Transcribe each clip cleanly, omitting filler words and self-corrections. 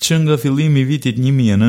Që nga fillimi i vitit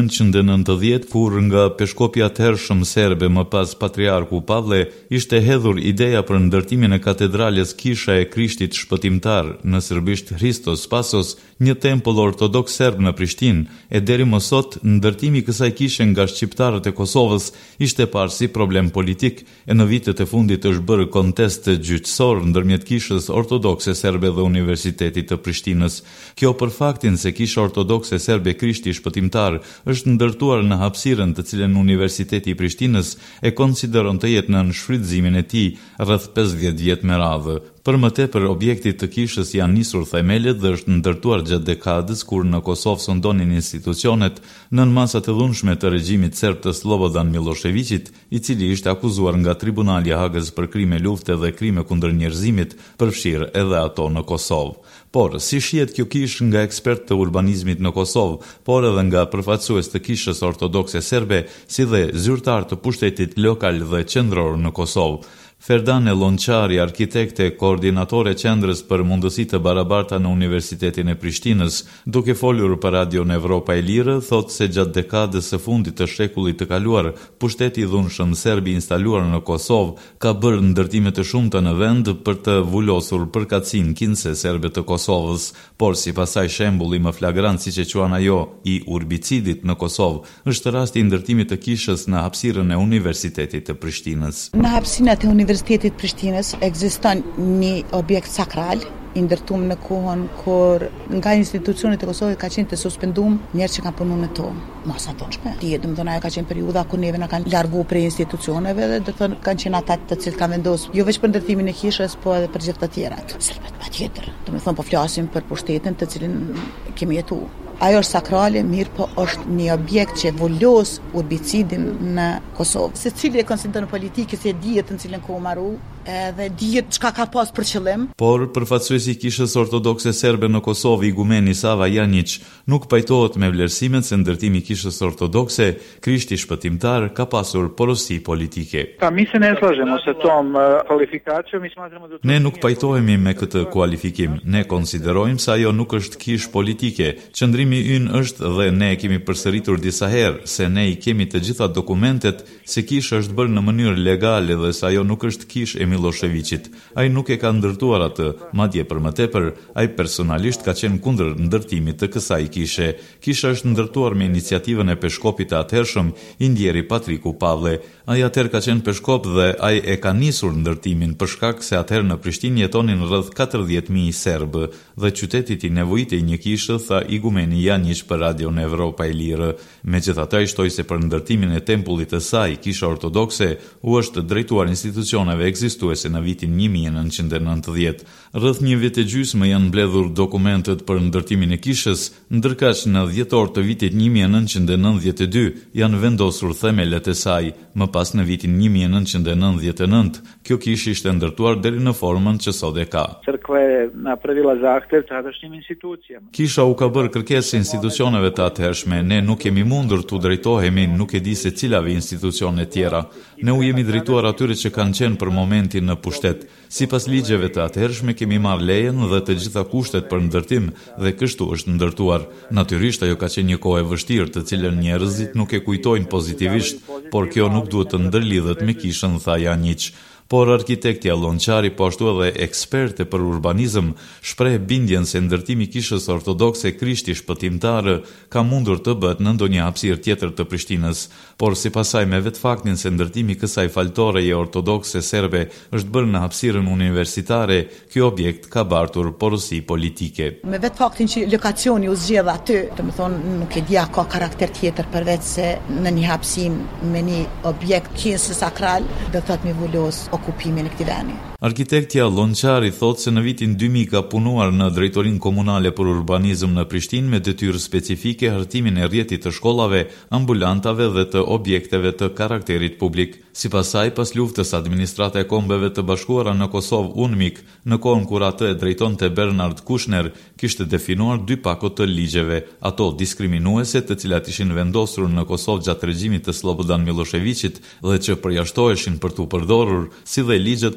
1990, kur nga peshkopi atëhershëm serbe më pas patriarku Pavle ishte hedhur ideja për ndërtimin e katedrales Kisha e Krishtit Shpëtimtar, në serbisht Hristos Spasos, një tempull ortodoks serb në Prishtinë, e deri më sot ndërtimi i kësaj kishe nga shqiptarët e Kosovës ishte parë si problem politik, e në vitet e fundit është bërë kontest gjyqësor ndërmjet kishës ortodokse serbe dhe Universitetit të Prishtinës. Kjo për faktin se kisha ortodokse serbe Krishti Shpëtimtar është ndërtuar në hapësirën të cilën Universiteti i Prishtinës e konsideron të jetë në shfrytëzimin e tij rreth 50 vjet me radhë. Për më tepër, objektit të kishës janë nisur themelet dhe është ndërtuar gjatë dekadës kur në Kosovë sundonin institucionet nën masat e dhunshme të regjimit serb të Slobodan Miloševićit, i cili ishte akuzuar nga Tribunali i Hagës për krime lufte dhe krime kundër njerëzimit, përfshirë edhe ato në Kosovë. Por, si shihet kjo kishë nga ekspert të urbanizmit në Kosovë, por edhe nga përfaqësues të kishës ortodokse serbe, si dhe zyrtar të pushtetit lokal dhe qendror në Kosovë, Ferdane Lonçari, arkitekte, koordinatore qendrës për mundësi të barabarta në Universitetin e Prishtinës, duke folur për Radion Evropa e Lirë, thotë se gjatë dekadës së fundit të shekullit të kaluar, pushteti i dhunshëm serb i instaluar në Kosovë ka bërë ndërtime të shumta në vend për të vulosur përkatësinë kinse serbe të Kosovës, por sipas saj shembulli më flagrant siç e quan ajo i urbicidit në Kosovë është rasti i ndërtimit të kishës në hapësirën e Universitetit të Prishtinës. Në hapësirën e Universitetit Prishtinës ekziston një objekt sakral i ndërtuar në kohën kur nga institucionet e Kosovës ka qenë të suspenduar njerëz që kanë punuar në to. Mos ato shpe. Domethënë ajo ka qenë periudha kur neve na kanë larguar prej institucioneve dhe do të thonë kanë qenë ata të cilët kanë vendosur jo vetëm për ndërtimin e kishës, por edhe për gjithë të tjerat. Serbat patjetër. Domethënë po flasim për pushtetin të cilin kemi jetuar. Ajo është sakrale, mirë po është një objekt që vullos urbicidin në Kosovë. Se cili e konsideron politikës e dihet në cilën kohë marru, edhe dihet çka ka pas për qëllim. Por përfaqësuesi i kishës ortodokse serbe në Kosovë, igumeni Sava Janić, nuk pajtohet me vlerësimet se ndërtimi i kishës ortodokse Krishti Shpëtimtar ka pasur porosi politike. Ne nuk pajtohemi me këtë kualifikim. Ne konsiderojmë se ajo nuk është kishë politike. Qëndrimi ynë është dhe ne kemi përsëritur disa herë se ne i kemi të gjitha dokumentet se kisha është bërë në mënyrë legale dhe se ajo nuk është kishë e Miloševićit. Ai nuk e ka ndërtuar atë, madje për më tepër, ai personalisht ka qenë kundër ndërtimit të kësaj kishe. Kisha është ndërtuar me iniciativën e peshkopit të atëhershëm, i ndjeri Patriku Pavle. Ai atëherë ka qenë peshkop dhe ai e ka nisur ndërtimin për shkak se atëherë në Prishtinë jetonin rreth 40.000 serbë dhe qyteti i nevojitej një kishë, tha igumeni Janić për Radion Evropa e Lirë. Megjithatë, ai shtoi se për ndërtimin e tempullit të saj, kisha ortodokse u është drejtuar institucioneve ekzistuese në vitin 1990. Rreth një vit e gjysmë janë mbledhur dokumentet për ndërtimin e kishës, ndërkaq në dhjetor të vitit 1992 janë vendosur themelet e saj. Më pas në vitin 1999, kjo kishë ishte ndërtuar deri në formën që sot e ka. Kisha u ka bërë kërkesë institucioneve të atëhershme, ne nuk kemi mundur të drejtohemi, nuk e di se cilave institucione tjera. Ne u jemi drejtuar atyre që kanë qenë për momentin në pushtet. Sipas ligjeve të atëhershme kemi marrë lejen dhe të gjitha kushtet për ndërtim dhe kështu është ndërtuar. Natyrisht ajo ka qenë një kohë e vështirë të cilën njerëzit nuk e kujtojnë pozitivisht, por kjo nuk duhet të ndërlidhet me kishën, tha Janić. Por arkitektja Lonçari, po ashtu edhe eksperte për urbanizëm, shpreh bindjen se ndërtimi i kishës ortodokse Krishti Shpëtimtar ka mundur të bëhet në ndonjë hapësirë tjetër të Prishtinës, por sipas saj me vetë faktin se ndërtimi i kësaj faltoreje ortodokse serbe është bërë në hapësirën universitare, ky objekt ka bartur porosi politike. Me vetë faktin që lokacioni u zgjedh aty, domethënë nuk e dia ka karakter tjetër përveç se në një hapësinë me një objekt kisë sakral, do thotë mi vulos okupimin e këtij vendi. Arkitektja Lonçari thotë se në vitin 2000 ka punuar në drejtorinë komunale për urbanizëm në Prishtinë me detyrë specifike hartimin e rrjetit të shkollave, ambulantave dhe të objekteve të karakterit publik. Sipas saj, pas luftës, administrata e Kombeve të Bashkuara në Kosovë UNMIK, në kohën kur atë e drejtonte Bernard Kushner, kishte definuar dy pakot të ligjeve, ato diskriminuese të cilat ishin vendosur në Kosovë gjatë regjimit të Slobodan Miloševićit dhe që përjashtoheshin për t'u përdorur, si dhe ligjet para asaj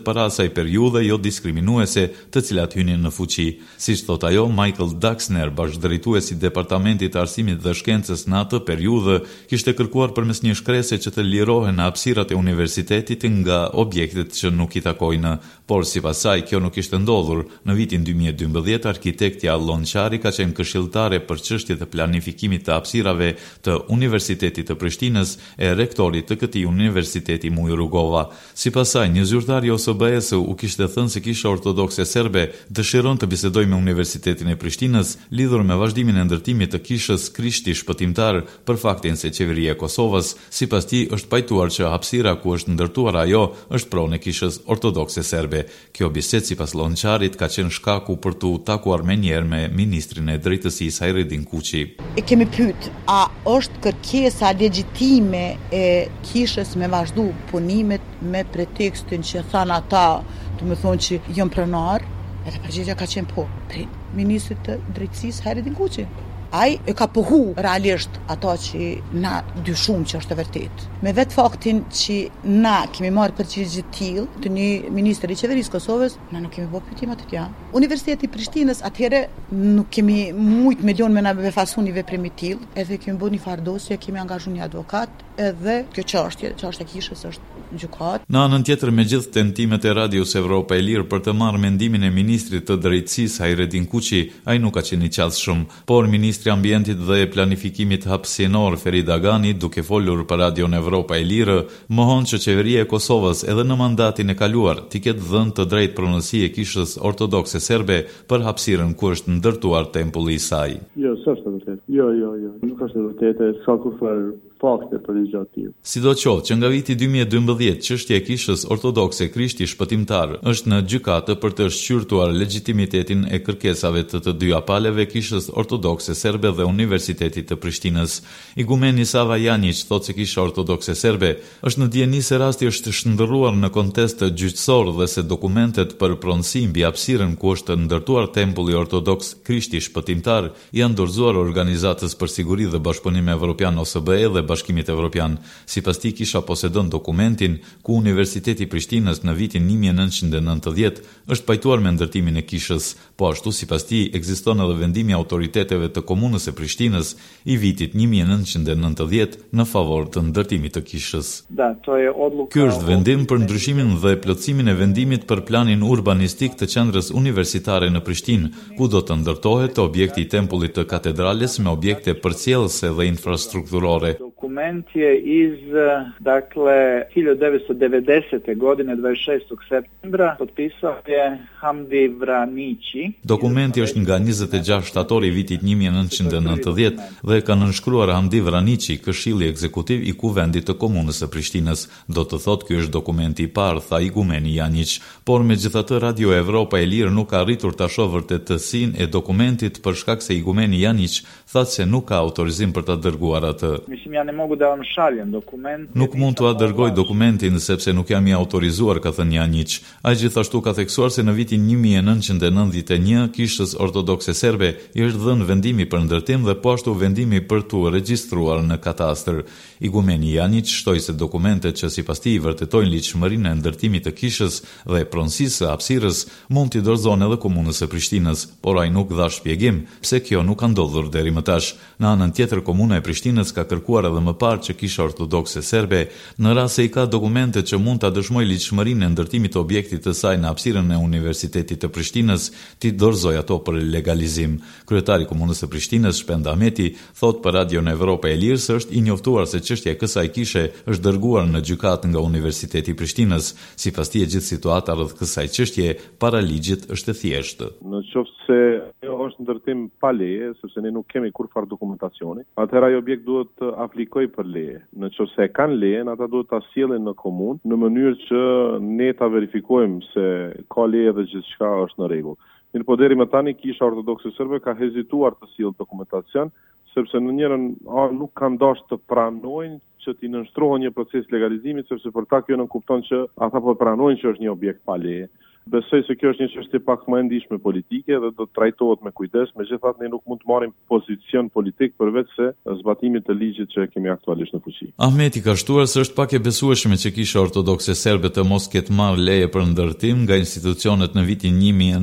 periudhe jo diskriminuese të cilat hynin në fuqi. Siç thot ajo, Michael Daxner, bashkëdrejtuesi i Departamentit të Arsimit dhe Shkencës në atë periudhë, kishte kërkuar përmes një shkrese që të lirohen hapësirat e universitetit nga objektet që nuk i takojnë, por sipas saj kjo nuk ishte ndodhur. Në vitin 2012 arkitektja Lonçari ka qenë këshilltare për çështjet e planifikimit të hapësirave të Universitetit të Prishtinës e rektorit të këtij universiteti Muj Rugova. Sipas saj, një zyrtar i OSBE-s u kishte thënë se Kisha Ortodokse Serbe dëshiron të bisedojë me Universitetin e Prishtinës lidhur me vazhdimin e ndërtimit të kishës Krishti Shpëtimtar për faktin se qeveria e Kosovës sipas tij është pajtuar që hapësira ku është ndërtuar ajo është pronë e kishës Ortodokse Serbe. Kjo bisedë sipas Lonçarit ka qenë shkaku për të takuar menjëherë me ministrin e drejtësisë Hajredin Kuçi. E kemi pyet, a është kërkesa legjitime e kishës me vazhdu punimet me pretekstin që thanë ata, do të thonë që janë pronar? Edhe përgjigjja ka qenë po. Ministrit të drejtësisë Hajredin Kuçi. Ai e ka pohu realisht ato që na dyshum që është e vërtet. Me vetë faktin që na kemi marrë përgjigje të tillë të një ministri i qeverisë Kosovës, na nuk kemi bërë pyetje të tilla. Universiteti i Prishtinës atëherë nuk kemi shumë milion me na befasu një veprim i tillë, edhe kemi bërë një fardosje, kemi angazhuar një avokat, edhe kjo çështje e kishës është gjykat. Në anën tjetër, me gjithë tentimet e Radios Evropa e Lirë për të marrë mendimin e ministrit të drejtësisë Hajredin Kuçi, ai nuk ka qenë i qasshëm, por ministri i Ambientit dhe Planifikimit hapësinor Ferid Agani, duke folur për Radion Evropa e Lirë, mohon që qeveria e Kosovës edhe në mandatin e kaluar t'i ketë dhënë të drejtë pronësi e kishës ortodokse serbe për hapësirën ku është ndërtuar tempulli i saj. Jo, s'është vërtet. Jo. Nuk është vërtet, s'ka kurrë fakte për një gjatë tillë. Sidoqoftë që nga viti 2012 çështja e kishës ortodokse Krishti Shpëtimtar është në gjykatë për të shqyrtuar legitimitetin e kërkesave të dy apaleve kishës ortodokse serbe dhe Universitetit të Prishtinës. Igumeni Sava Janić thotë se kisha ortodokse serbe është në dieni se rasti është shndërruar në kontest gjyqësor dhe se dokumentet për pronësi mbi hapësirën ku është ndërtuar tempulli ortodoks Krishti Shpëtimtar janë dorëzuar Organizatës për Siguri dhe Bashkëpunim Evropian OSBE dhe Bashkimit Evropian. Sipas tij kisha posedon dokumentin ku Universiteti i Prishtinës në vitin 1990 është pajtuar me ndërtimin e kishës, po ashtu sipas tij ekziston edhe vendimi i autoriteteve të komunës së Prishtinës i vitit 1990 në favor të ndërtimit të kishës. Ky është vendim për ndryshimin dhe plotësimin e vendimit për planin urbanistik të qendrës universitare në Prishtinë, ku do të ndërtohet objekti i tempullit të katedrales me objekte përcjellëse dhe infrastrukturore. Dokument je iz 1990. godine 26. septembra potpisao je Hamdi Vranići. Dokumenti është nga 26 shtatori i vitit 1990 dhe ka nënshkruar Hamdi Vranići, këshilli ekzekutiv i kuvendit të komunës së Prishtinës. Do të thotë ky është dokumenti i parë, tha igumeni Janić, por megjithatë Radio Evropa e Lirë nuk ka arritur ta shohë vërtetësinë e dokumentit për shkak se igumeni Janić thotë se nuk ka autorizim për ta dërguar atë. Nuk mund t'ua dërgoj dokumentin sepse nuk jam i autorizuar, ka thënë Janić. Ai gjithashtu ka theksuar se në vitin 1991 kishës ortodokse serbe i është dhënë vendimi për ndërtim dhe po ashtu vendimi për t'u regjistruar në katastër. Igumeni Janić shtoi se dokumentet që sipas tij vërtetojnë ligjshmërinë e ndërtimit të kishës dhe pronësisë së hapësirës mund t'i dorëzon edhe komunës së Prishtinës, por ai nuk dha shpjegim pse kjo nuk ka ndodhur deri më tash. Në anën tjetër, komuna e Prishtinës ka kërkuar edhe më parë që kisha ortodokse serbe, në rast se i ka dokumentet që mund ta dëshmojë ligjshmërinë e ndërtimit të objektit të saj në hapësirën e Universitetit të Prishtinës, t'i dorëzoj ato për legalizim. Kryetari i komunës së Prishtinës, Shpend Ahmeti, thot për Radion Evropa e Lirë se është i njoftuar se çështja e kësaj kishe është dërguar në gjykatë nga Universiteti i Prishtinës. Sipas tij, gjithë situata rreth kësaj çështje para ligjit është e thjeshtë. Në qoftë se është ndërtim pa leje, sepse ne nuk kemi kurrë dokumentacioni, atëherë ai objekt duhet të aplikoj për leje. Në qoftë se kanë lejen, ata duhet ta sjellin në komunë në mënyrë që ne ta verifikojmë se ka leje dhe gjithçka është në rregull. Mirë, po deri më tani kisha ortodokse serbe ka hezituar të sjellë dokumentacion, sepse në njërin nuk kanë dashur të pranojnë që t'i nënshtrohen një proces legalizimi, sepse për ta kjo nënkupton që ata po pranojnë që është një objekt pa leje. Besoj se kjo është një çështje pak më e ndihshme politike dhe do të trajtohet me kujdes, megjithatë ne nuk mund të marrim pozicion politik përveç se zbatimit të ligjit që kemi aktualisht në fuqi. Ahmeti ka shtuar se është pak e besueshme që Kisha Ortodokse Serbe të mos ketë marrë leje për ndërtim nga institucionet në vitin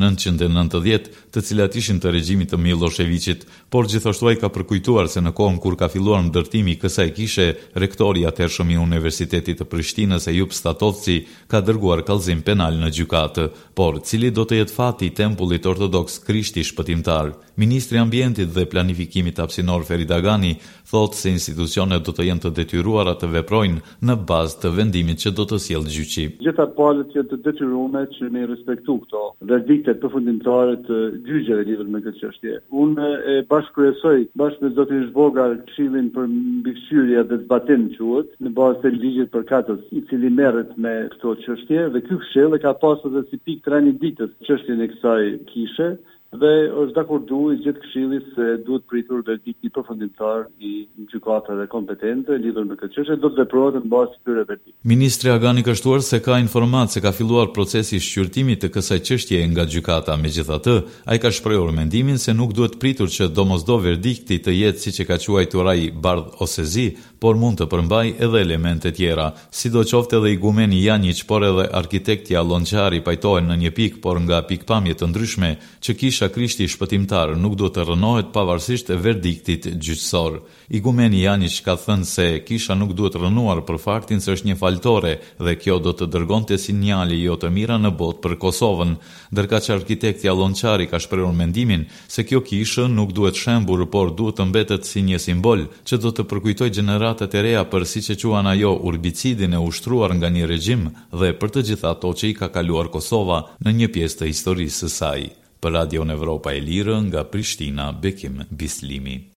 1990, të cilat ishin të regjimit të Miloševićit, por gjithashtu ai ka përkujtuar se në kohën kur ka filluar ndërtimi i kësaj kishe, rektori i atëhershëm i Universitetit të Prishtinës Eyüp Statovci ka dërguar kallëzim penal në gjykatë. Por cili do të jetë fati i tempullit ortodoks Krishti shpëtimtar? Ministri i Ambientit dhe Planifikimit Hapësinor Ferit Agani thotë se institucionet do të jenë të detyruara të veprojnë në bazë të vendimit që do të sjellë gjyqi. Gjitha palët janë të detyruara që me respektu këto verdiktet përfundimtare të gjyqeve lidhur me këtë çështje. Unë e bashkëkryesoj bashkë me zotin Zhbogar Këshillin për mbikëqyrje dhe zbatim quhet në bazë të ligjit përkatës, i cili merret me këto çështje dhe ky këshill e ka pasur edhe si pikë trajnim ditës çështjen e kësaj kishe dhe është dakordu i gjithë këshillit se duhet pritur verdikti përfundimtar i gjykatave kompetente lidhur me këtë çështje, do të veprohet në bazë të këtyre verdikteve. Ministri Agani ka shtuar se ka informatë se ka filluar procesi i shqyrtimit të kësaj çështjeje nga gjykata. Megjithatë, ai ka shprehur mendimin se nuk duhet pritur që domosdo verdikti të jetë siç e ka quajtur ai bardh ose zi, por mund të përmbajë edhe elemente tjera. Sidoqoftë edhe igumeni Janjić, por edhe arkitekti Allonçari pajtohen në një pikë, por nga pikpamje të ndryshme, që Kisha Krishti shpëtimtar nuk duhet të rënohet pavarësisht e verdiktit gjyqësor. Igumeni Janjić ka thënë se kisha nuk duhet rënuar për faktin se është një faltore dhe kjo do të dërgonte sinjale jo të mira në botë për Kosovën, ndërka që arkitekti Allonçari ka shprehur mendimin se kjo kishë nuk duhet shembur, por duhet të mbetet si një simbol që do të përkujtojë gjeneratat e reja për siç e quan ajo urbicidin e ushtruar nga një regjim dhe për të gjitha ato që i ka kaluar Kosova në një pjesë të historisë së saj. Për Radio Evropa e Lirë nga Prishtina, Bekim Bislimi.